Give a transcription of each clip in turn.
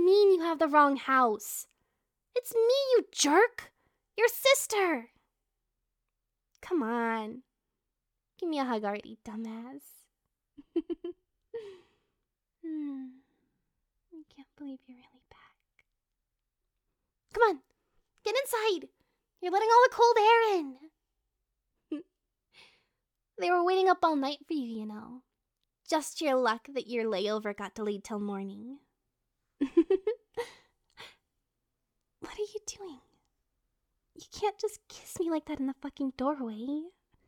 mean you have the wrong house? It's me, you jerk! Your sister! Come on. Give me a hug already, dumbass. I can't believe you're really back. Come on, get inside. You're letting all the cold air in. They were waiting up all night for you, you know. Just your luck that your layover got delayed till morning. What are you doing? You can't just kiss me like that in the fucking doorway.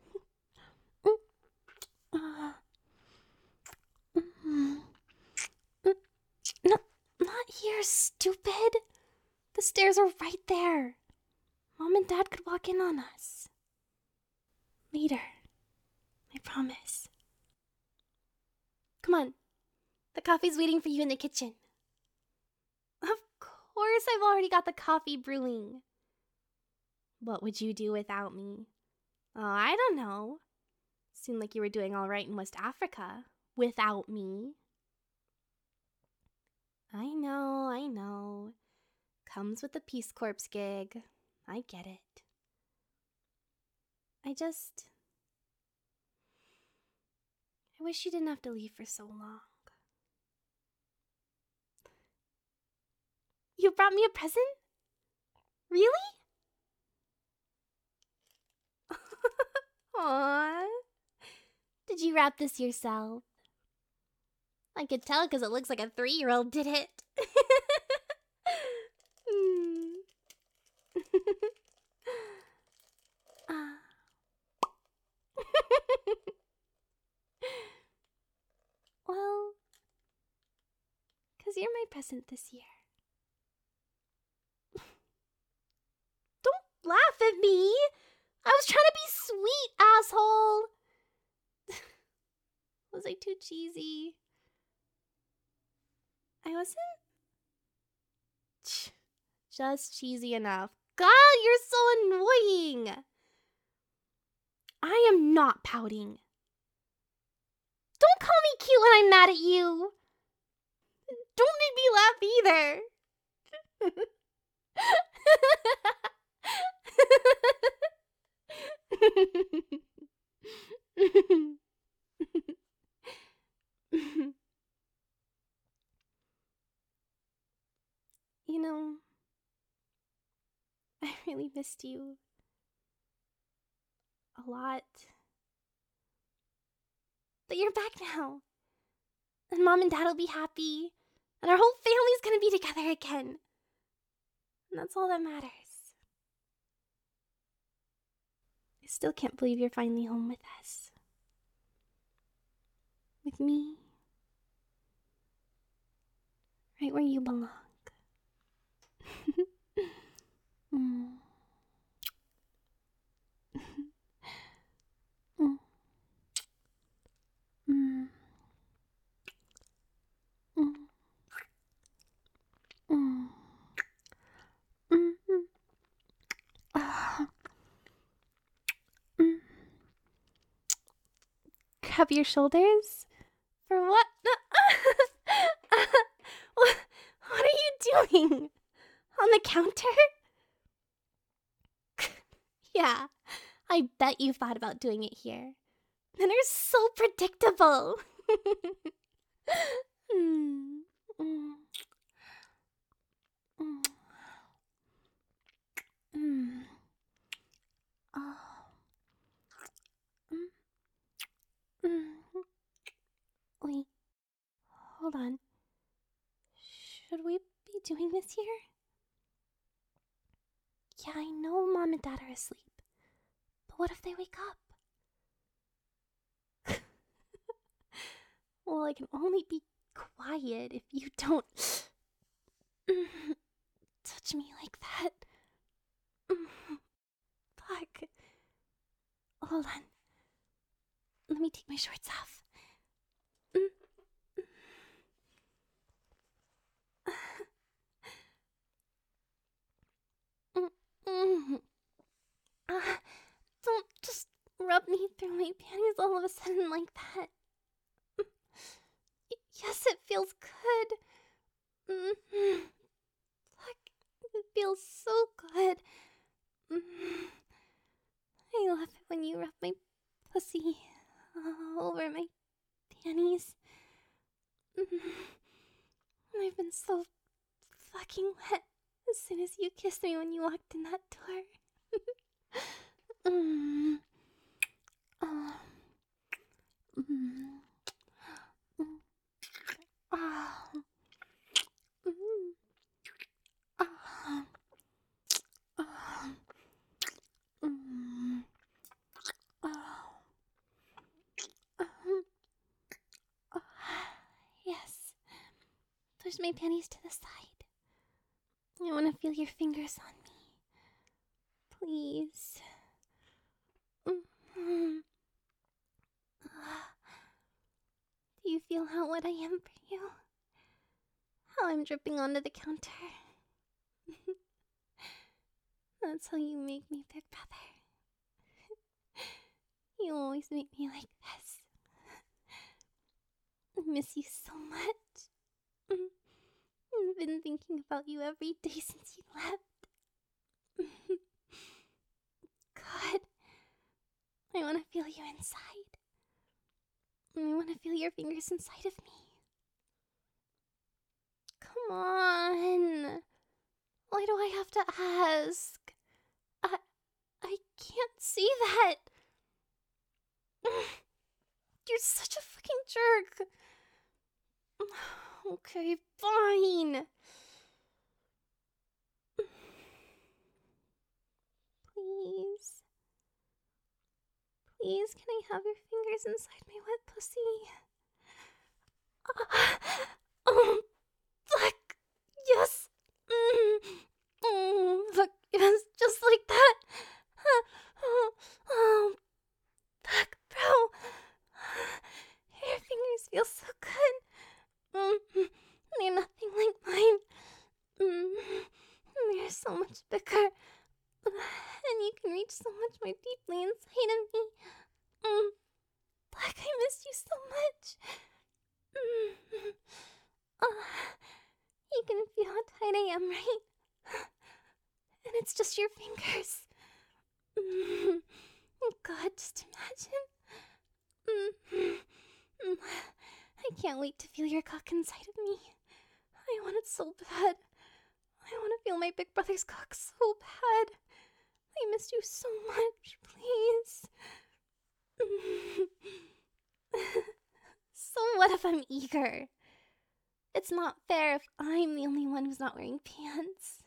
No, not here, stupid. The stairs are right there. Mom and Dad could walk in on us. Later. I promise. Come on. The coffee's waiting for you in the kitchen. Of course I've already got the coffee brewing. What would you do without me? Oh, I don't know. Seemed like you were doing all right in West Africa without me. I know. Comes with the Peace Corps gig. I get it. I wish you didn't have to leave for so long. You brought me a present? Really? Aww. Did you wrap this yourself? I could tell because it looks like a 3-year-old did it. Well, because you're my present this year. Don't laugh at me! I was trying to be sweet, asshole! Was I too cheesy? I wasn't? Just cheesy enough. God, you're so annoying! I am not pouting. Don't call me cute when I'm mad at you! Don't make me laugh either! You know, I really missed you a lot. But you're back now. And Mom and Dad will be happy. And our whole family's gonna be together again. And that's all that matters. I still can't believe you're finally home with us. With me. Right where you belong. Grab your shoulders? For what? What are you doing? On the counter? Yeah, I bet you thought about doing it here. Men are so predictable. Wait, hold on. Should we be doing this here? Yeah, I know Mom and Dad are asleep. But what if they wake up? Well, I can only be quiet if you don't touch me like that. Fuck. Hold on. Let me take my shorts off. Don't just rub me through my panties all of a sudden like that. Yes, it feels good. Fuck, it feels so good. I love it when you rub my pussy all over my panties. I've been so fucking wet as soon as you kissed me when you walked in that door. Oh. Oh. Yes. Push my panties to the side. I want to feel your fingers on me. Please. Do you feel how wet I am for you? How I'm dripping onto the counter? That's how you make me, Big Brother. You always make me like this. I miss you so much. I've been thinking about you every day since you left. God, I want to feel you inside. I want to feel your fingers inside of me. Come on. Why do I have to ask? I can't see that. You're such a fucking jerk. Okay, fine. Please. Please, can I have your fingers inside my wet pussy? Oh, fuck. Yes. Fuck, yes, just like that. Oh, fuck, bro. Your fingers feel so good. They're nothing like mine. They're so much bigger. And you can reach so much more deeply inside of me. Fuck, I miss you so much. You can feel how tight I am, right? And it's just your fingers. God, just imagine. I can't wait to feel your cock inside of me. I want it so bad. I want to feel my big brother's cock so bad. I miss you so much, please. So what if I'm eager? It's not fair if I'm the only one who's not wearing pants.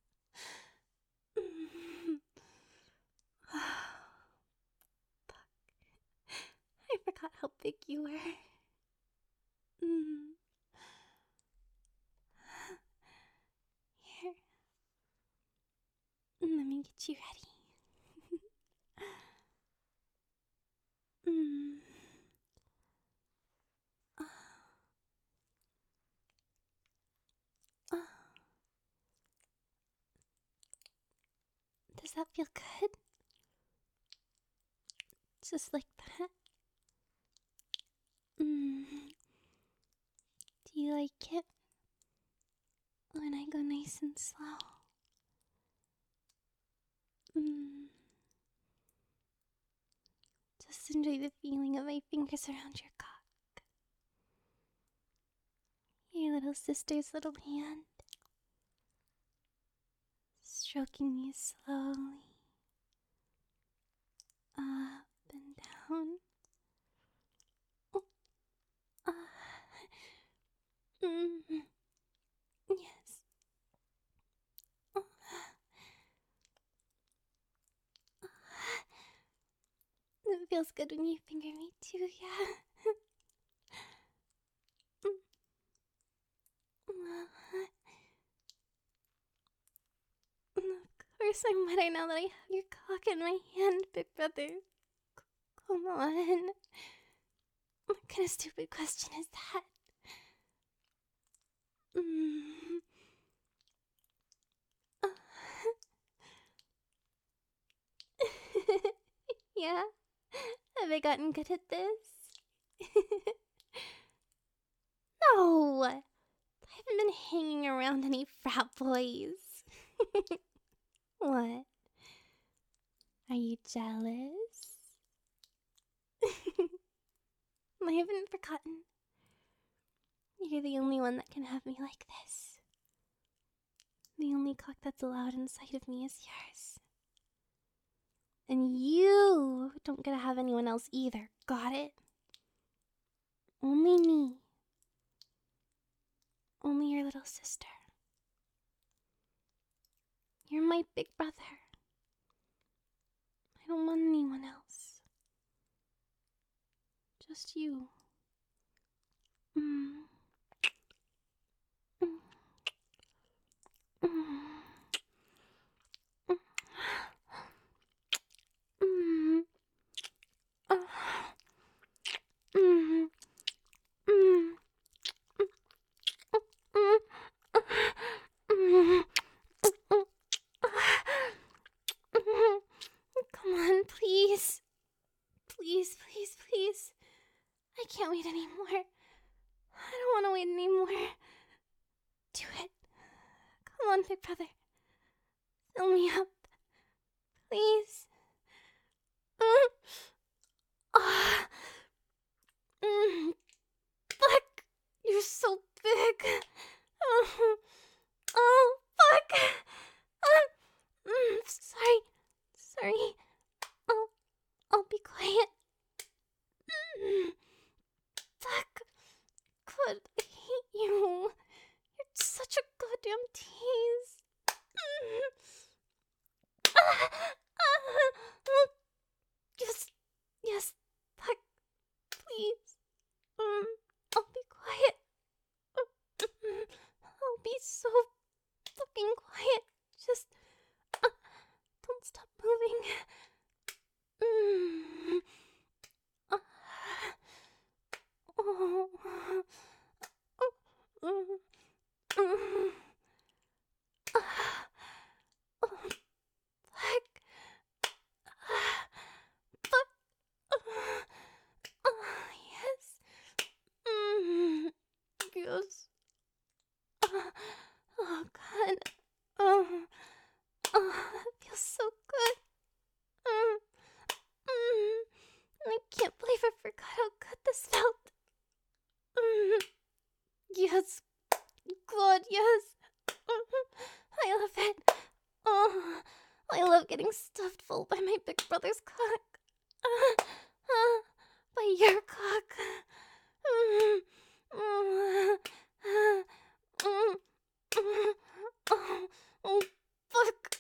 Fuck. I forgot how big you were. Here. Let me get you ready. Does that feel good? Just like that? Do you like it when I go nice and slow? Just enjoy the feeling of my fingers around your cock. Your little sister's little hand. Stroking you slowly. Up and down. Yes. It feels good when you finger me too, yeah. Of course I'm wetter now that I have your cock in my hand, Big Brother. Come on. What kind of stupid question is that? Yeah? Have I gotten good at this? No! I haven't been hanging around any frat boys. What? Are you jealous? I haven't forgotten. You're the only one that can have me like this. The only cock that's allowed inside of me is yours. And you don't get to have anyone else either, got it? Only me. Only your little sister. You're my big brother. I don't want anyone else. Just you. Mm. Mm. Mm. Mm. Mm. Mm. Come on, please. Please, please, please. I can't wait anymore. I don't want to wait anymore. Do it. Come on, big brother. Fill me up. Please. Fuck. You're so big. Oh, fuck. Sorry. Sorry. I'll be quiet. Fuck. God, I hate you. You're such a goddamn tease. Yes, fuck, please. I'll be quiet. I'll be so fucking quiet. Just don't stop moving. Yes. Yes. Oh, God. That feels so good. I can't believe I forgot how good this felt. Yes. God, yes. I love it. Oh, I love getting stuffed full by my big brother's cock. By your cock. Oh, fuck.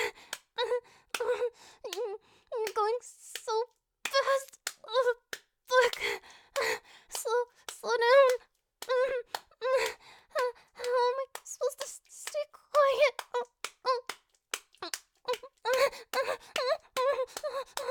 You're going so fast. Oh, fuck. Slow down. How am I supposed to stay quiet?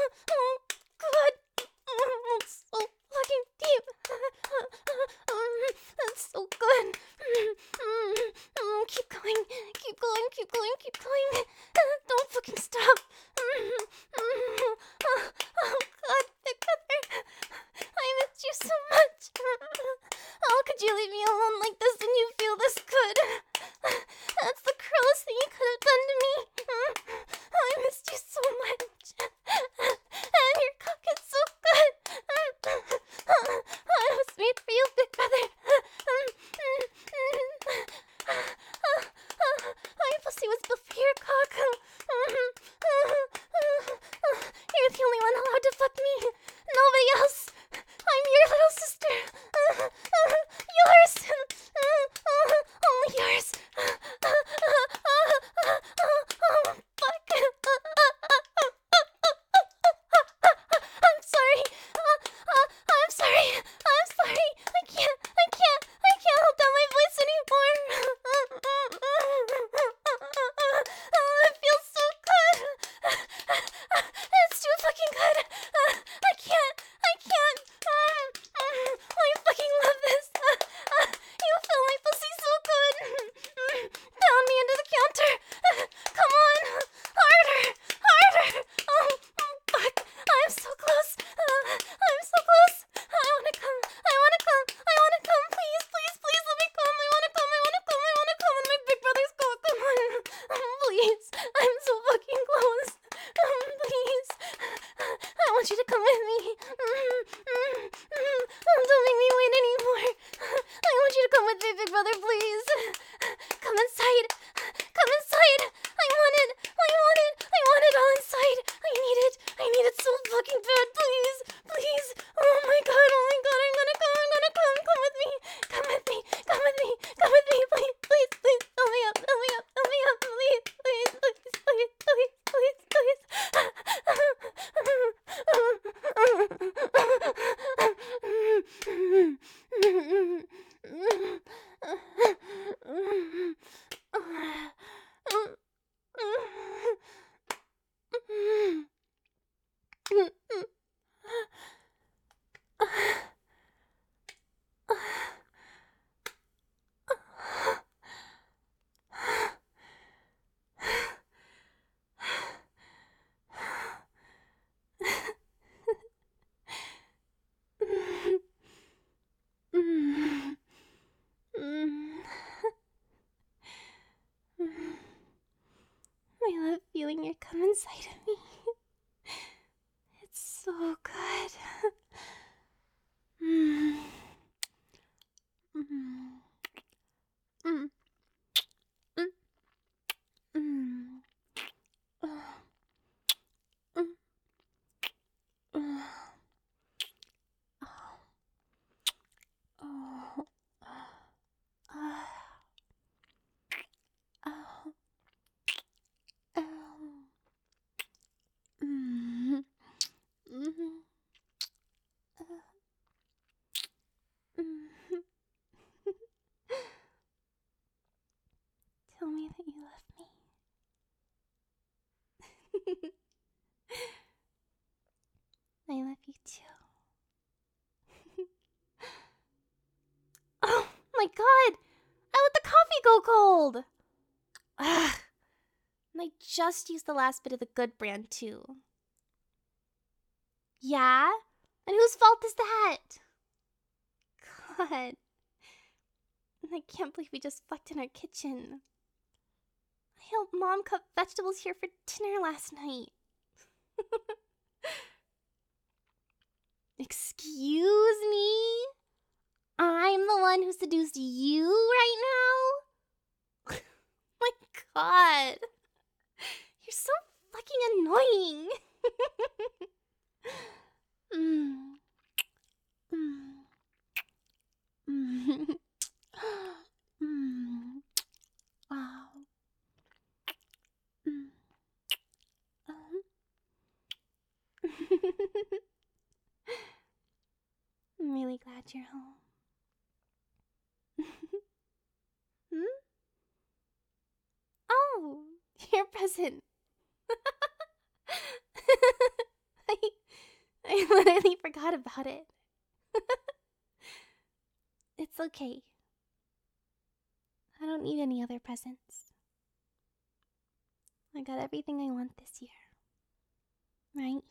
so cold. Ugh. And I just used the last bit of the good brand, too. Yeah? And whose fault is that? God. I can't believe we just fucked in our kitchen. I helped Mom cut vegetables here for dinner last night. Excuse me? I'm the one who seduced you right now? My God. You're so fucking annoying. Wow. I'm really glad you're home. Hmm? Oh, your present. I, I literally forgot about it. It's okay. I don't need any other presents. I got everything I want this year. Right